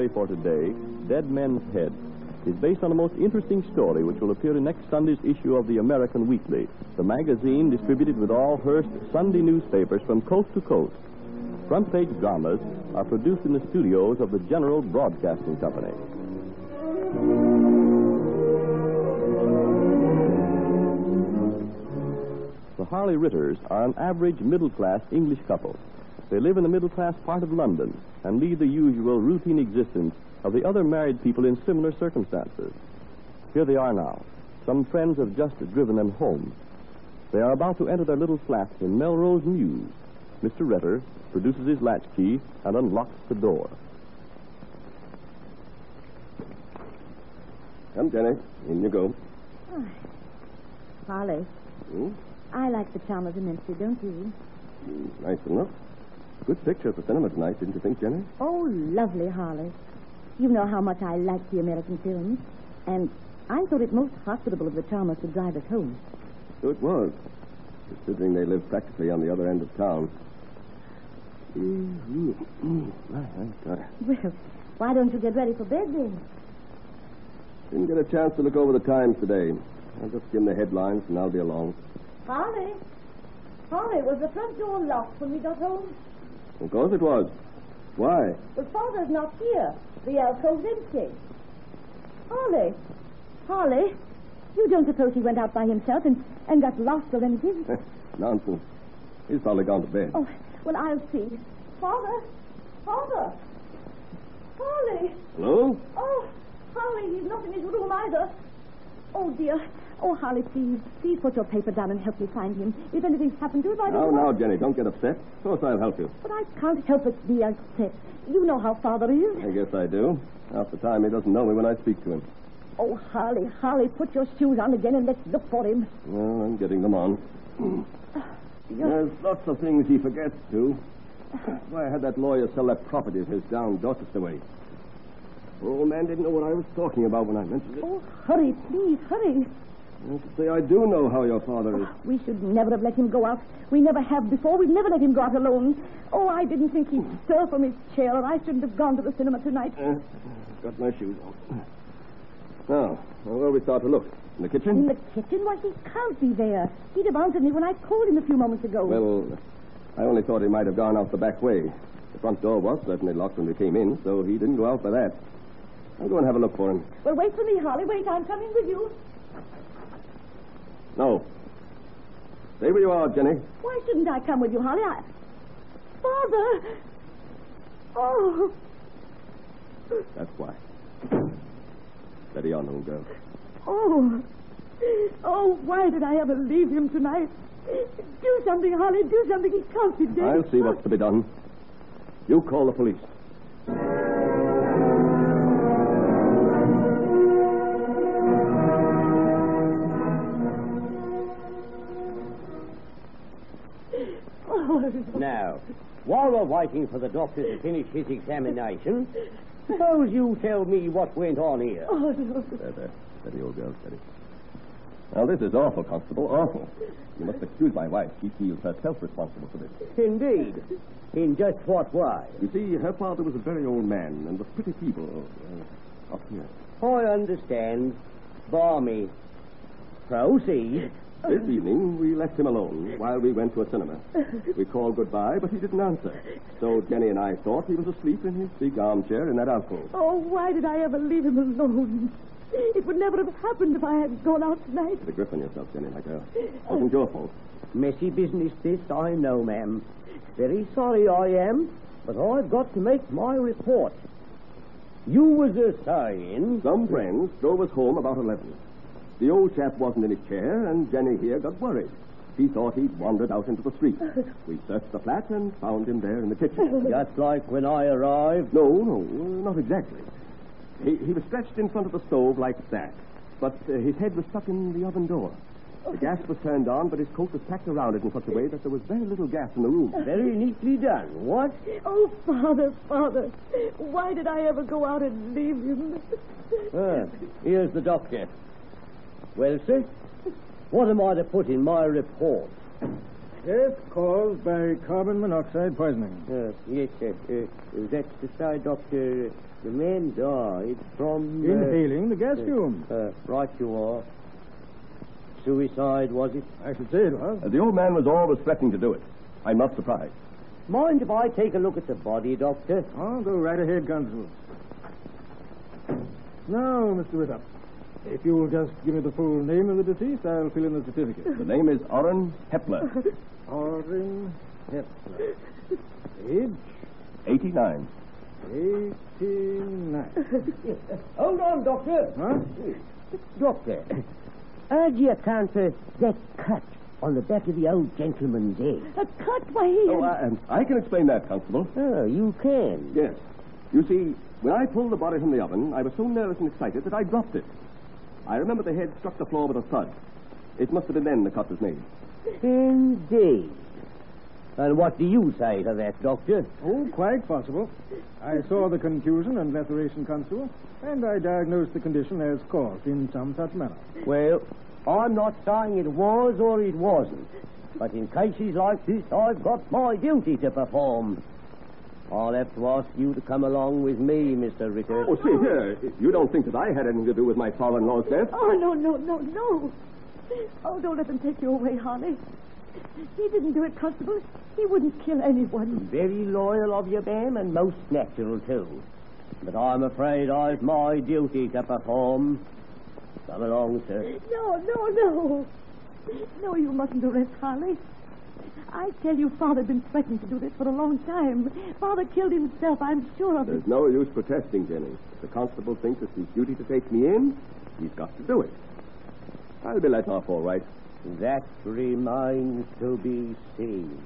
story for today, Dead Men's Head, is based on a most interesting story which will appear in next Sunday's issue of the American Weekly, the magazine distributed with all Hearst Sunday newspapers from coast to coast. Front page dramas are produced in the studios of the General Broadcasting Company. The Harley Ritters are an average middle-class English couple. They live in the middle-class part of London and lead the usual routine existence of the other married people in similar circumstances. Here they are now. Some friends have just driven them home. They are about to enter their little flat in Melrose Mews. Mr. Ritter produces his latchkey and unlocks the door. Come, Jenny. In you go. Oh. Harley. I like the Chalmers immensely, don't you? Nice enough. Good picture at the cinema tonight, didn't you think, Jenny? Oh, lovely, Harley. You know how much I like the American films. And I thought it most hospitable of the Chalmers to drive us home. So it was, considering they live practically on the other end of town. Well, why don't you get ready for bed, then? Didn't get a chance to look over the Times today. I'll just skim the headlines, and I'll be along. Harley, was the front door locked when we got home? Of course it was. Why? Well, Father's not here. The alcove's empty. Harley, you don't suppose he went out by himself and got lost or anything? Nonsense. He's probably gone to bed. Oh, well, I'll see. Father! Harley! Hello? Oh, Harley, he's not in his room either. Oh, dear. Oh, Harley, please put your paper down and help me find him. If anything's happened to him, I don't know. Now, Jenny, don't get upset. Of course I'll help you. But I can't help but be upset. You know how Father is. I guess I do. Half the time he doesn't know me when I speak to him. Oh, Harley, put your shoes on again and let's look for him. Well, I'm getting them on. There's lots of things he forgets, too. That's why I had that lawyer sell that property of his down Dorchester way. The old man didn't know what I was talking about when I mentioned it. Oh, hurry, please, hurry. I have to say I do know how your father is. We should never have let him go out. We never have before. We've never let him go out alone. Oh, I didn't think he'd stir from his chair, or I shouldn't have gone to the cinema tonight. Got my shoes on. Now, where we start to look? In the kitchen? In the kitchen? Why, he can't be there. He'd have answered me when I called him a few moments ago. Well, I only thought he might have gone out the back way. The front door was certainly locked when we came in, so he didn't go out by that. I'll go and have a look for him. Well, wait for me, Harley. Wait, I'm coming with you. No. Stay where you are, Jenny. Why shouldn't I come with you, Harley? Father! Oh! That's why. Steady on, old girl. Oh, why did I ever leave him tonight? Do something, Harley, do something. He can't be dead. I'll see what's to be done. You call the police. Now, while we're waiting for the doctor to finish his examination, suppose you tell me what went on here. Oh, no. There. Steady, old girl, steady. Now, this is awful, Constable, awful. You must excuse my wife. She feels herself responsible for this. Indeed. In just what way? You see, her father was a very old man, and the pretty people up here. I understand. Barmy. Proceed. This evening, we left him alone while we went to a cinema. We called goodbye, but he didn't answer. So Jenny and I thought he was asleep in his big armchair in that alcove. Oh, why did I ever leave him alone? It would never have happened if I had gone out tonight. Put a grip on yourself, Jenny, my girl. It wasn't your fault. Messy business this, I know, ma'am. Very sorry I am, but I've got to make my report. You was saying... Some friends drove us home about 11. The old chap wasn't in his chair, and Jenny here got worried. She thought he'd wandered out into the street. We searched the flat and found him there in the kitchen. Just like when I arrived? No, not exactly. He was stretched in front of the stove like that, but his head was stuck in the oven door. The gas was turned on, but his coat was packed around it in such a way that there was very little gas in the room. Very neatly done. What? Oh, Father, why did I ever go out and leave him? Here's the doctor. Well, sir, what am I to put in my report? Death caused by carbon monoxide poisoning. Yes, sir. That's the side, Doctor. The man died from... Inhaling the gas fumes. Right you are. Suicide, was it? I should say it was. The old man was always threatening to do it. I'm not surprised. Mind if I take a look at the body, Doctor? Oh, go right ahead, Constable. Now, Mr. Ritter, if you will just give me the full name of the deceased, I'll fill in the certificate. The name is Orrin Hepler. Orrin Hepler. Age? 89. 89. Hold on, Doctor. Huh? Doctor, how do you account for that cut on the back of the old gentleman's head? A cut? Why, he... I can explain that, Constable. Oh, you can? Yes. You see, when I pulled the body from the oven, I was so nervous and excited that I dropped it. I remember the head struck the floor with a thud. It must have been then the cut was made. Indeed. And what do you say to that, Doctor? Oh, quite possible. I saw the contusion and laceration, Constable, and I diagnosed the condition as caused in some such manner. Well, I'm not saying it was or it wasn't. But in cases like this, I've got my duty to perform. I'll have to ask you to come along with me, Mr. Ritter. Oh, see here. You don't think that I had anything to do with my father-in-law's death? Oh, no. Oh, don't let them take you away, Harley. He didn't do it, Constable. He wouldn't kill anyone. Very loyal of you, ma'am, and most natural, too. But I'm afraid I've my duty to perform. Come along, sir. No. No, you mustn't arrest Harley. I tell you, Father's been threatening to do this for a long time. Father killed himself, I'm sure of it. There's no use protesting, Jenny. If the constable thinks it's his duty to take me in, he's got to do it. I'll be let off all right. That remains to be seen.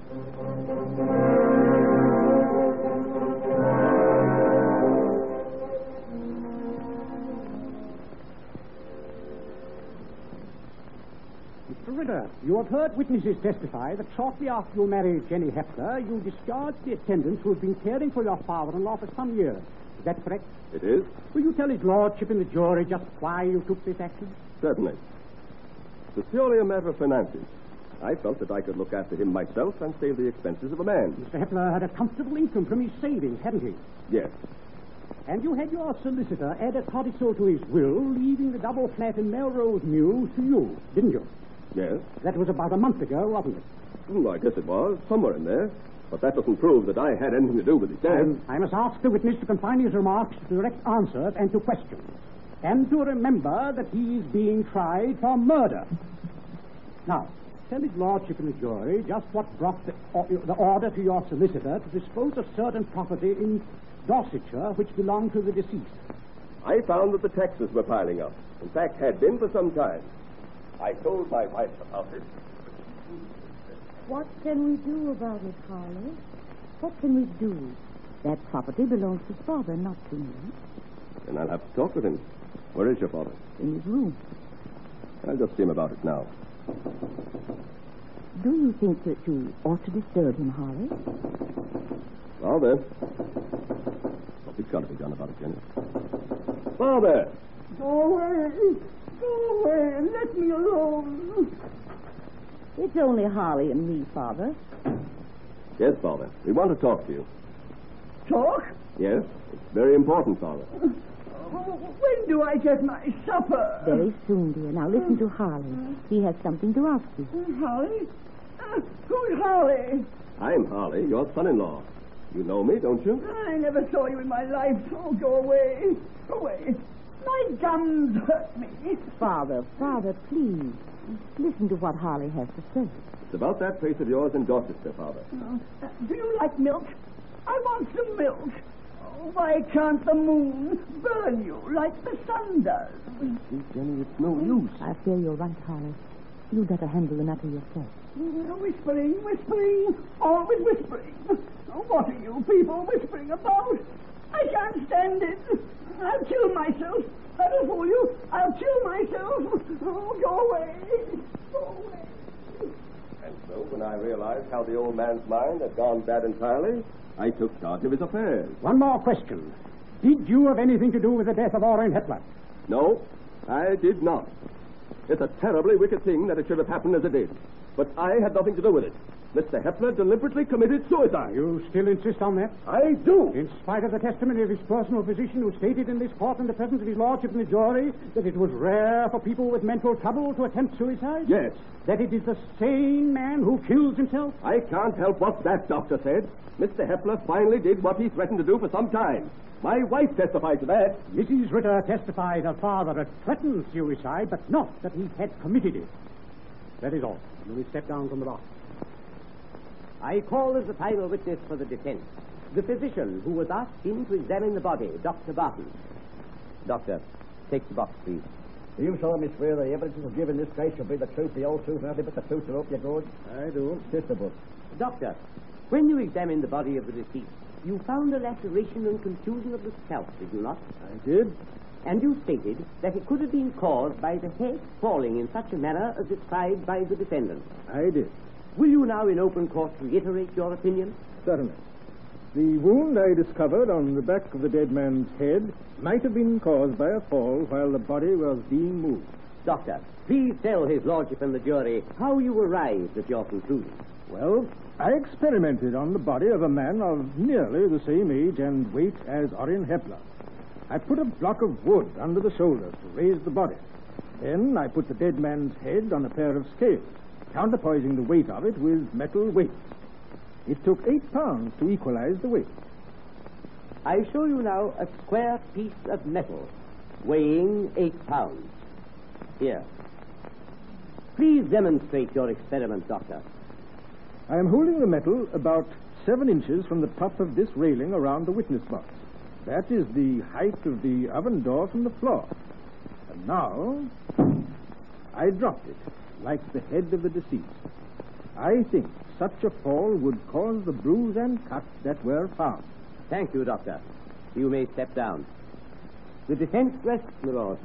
Mr. Ritter, you have heard witnesses testify that shortly after you married Jenny Hepler, you discharged the attendants who had been caring for your father-in-law for some years. Is that correct? It is? Will you tell his lordship and the jury just why you took this action? Certainly. It's purely a matter of finances. I felt that I could look after him myself and save the expenses of a man. Mr. Hepler had a comfortable income from his savings, hadn't he? Yes. And you had your solicitor add a codicil to his will, leaving the double flat in Melrose Mews to you, didn't you? Yes. That was about a month ago, wasn't it? I guess it was, somewhere in there. But that doesn't prove that I had anything to do with his death. I must ask the witness to confine his remarks to direct answers and to questions. And to remember that he is being tried for murder. Now, tell his lordship and the jury just what brought the order to your solicitor to dispose of certain property in Dorsetshire which belonged to the deceased. I found that the taxes were piling up. In fact, had been for some time. I told my wife about it. What can we do about it, Harley? What can we do? That property belongs to Father, not to me. Then I'll have to talk with him. Where is your father? In his room. I'll just see him about it now. Do you think that you ought to disturb him, Harley? Father. Something's got to be done about it, Jenny. Father! Go away. Go away and let me alone. It's only Harley and me, Father. Yes, Father. We want to talk to you. Talk? Yes? It's very important, Father. When do I get my supper? Very soon, dear. Now listen to Harley. He has something to ask you. Harley? Who's Harley? I'm Harley, your son-in-law. You know me, don't you? I never saw you in my life. Oh, go away. Go away. My gums hurt me. Father, please. Listen to what Harley has to say. It's about that place of yours in Dorchester, Father. Do you like milk? I want some milk. Oh, why can't the moon burn you like the sun does? See, Jenny, it's no use. I fear you're right, Harley. You'd better handle the matter yourself. Whispering, always whispering. What are you people whispering about? I can't stand it. I'll kill myself. I don't fool you. I'll kill myself. Oh, go away. Go away. And so, when I realized how the old man's mind had gone bad entirely, I took charge of his affairs. One more question. Did you have anything to do with the death of Orrin Hepler? No, I did not. It's a terribly wicked thing that it should have happened as it did. But I had nothing to do with it. Mr. Hepler deliberately committed suicide. You still insist on that? I do. In spite of the testimony of his personal physician, who stated in this court in the presence of his lordship and the jury that it was rare for people with mental trouble to attempt suicide? Yes. That it is the sane man who kills himself? I can't help what that doctor said. Mr. Hepler finally did what he threatened to do for some time. My wife testified to that. Mrs. Ritter testified her father had threatened suicide, but not that he had committed it. That is all. You may step down from the box. I call as the final witness for the defense the physician who was asked in to examine the body, Dr. Barton. Doctor, take the box, please. Do you solemnly swear the evidence you give in this case shall be the truth, the whole truth, and nothing but the truth, so help you God? I do. Kiss the book. Doctor, when you examined the body of the deceased, you found a laceration and contusion of the scalp, did you not? I did. And you stated that it could have been caused by the head falling in such a manner as described by the defendant. I did. Will you now in open court reiterate your opinion? Certainly. The wound I discovered on the back of the dead man's head might have been caused by a fall while the body was being moved. Doctor, please tell his lordship and the jury how you arrived at your conclusion. Well, I experimented on the body of a man of nearly the same age and weight as Orrin Hepler. I put a block of wood under the shoulders to raise the body. Then I put the dead man's head on a pair of scales, counterpoising the weight of it with metal weights. It took 8 pounds to equalize the weight. I show you now a square piece of metal weighing 8 pounds. Here. Please demonstrate your experiment, Doctor. I am holding the metal about 7 inches from the top of this railing around the witness box. That is the height of the oven door from the floor. And now, I dropped it, like the head of the deceased. I think such a fall would cause the bruise and cut that were found. Thank you, Doctor. You may step down. The defense rests, my lord.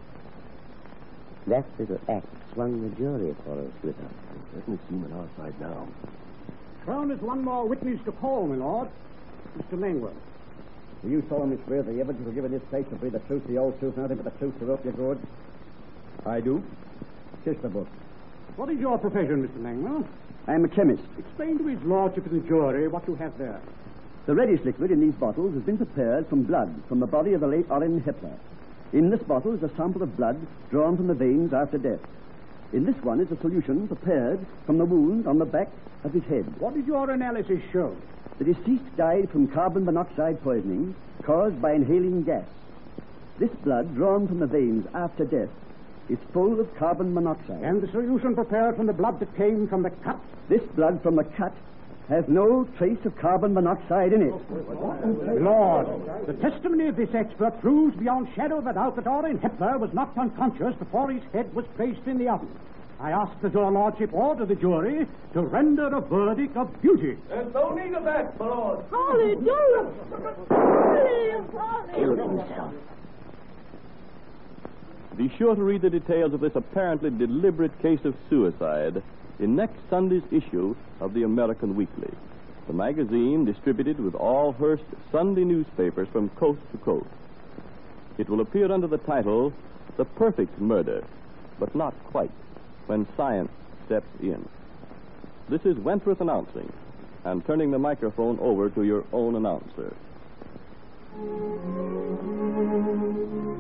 That little act swung the jury for us, Ritter. It doesn't seem on our side now. Crown is one more witness to call, my lord. Mr. Langworth. Do you solemnly swear the evidence you give in this case shall be the truth, the whole truth, and nothing but the truth, so help you God? I do. Kiss the book. What is your profession, Mr. Langworth? I'm a chemist. Explain to his lordship and the jury what you have there. The reddish liquid in these bottles has been prepared from blood from the body of the late Orrin Hepler. In this bottle is a sample of blood drawn from the veins after death. In this one is a solution prepared from the wound on the back of his head. What did your analysis show? The deceased died from carbon monoxide poisoning caused by inhaling gas. This blood drawn from the veins after death is full of carbon monoxide. And the solution prepared from the blood that came from the cut? This blood from the cut has no trace of carbon monoxide in it. Lord, the testimony of this expert proves beyond shadow of a doubt that Orrin Hepler was knocked unconscious before his head was placed in the oven. I ask that your lordship order the jury to render a verdict of guilty. There's no need of that, my lord. Holly, don't! Holly! Killed himself. Be sure to read the details of this apparently deliberate case of suicide in next Sunday's issue of the American Weekly, the magazine distributed with all Hearst Sunday newspapers from coast to coast. It will appear under the title, The Perfect Murder, but not quite, when science steps in. This is Wentworth announcing, and turning the microphone over to your own announcer.